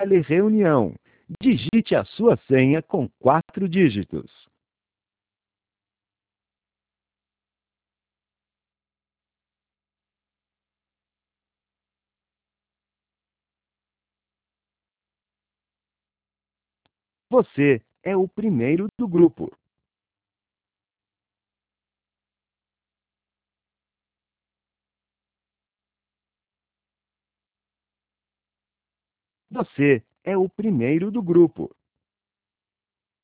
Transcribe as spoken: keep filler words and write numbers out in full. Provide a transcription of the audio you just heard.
telereunião. Digite a sua senha com quatro dígitos. Você é o primeiro do grupo. Você é o primeiro do grupo.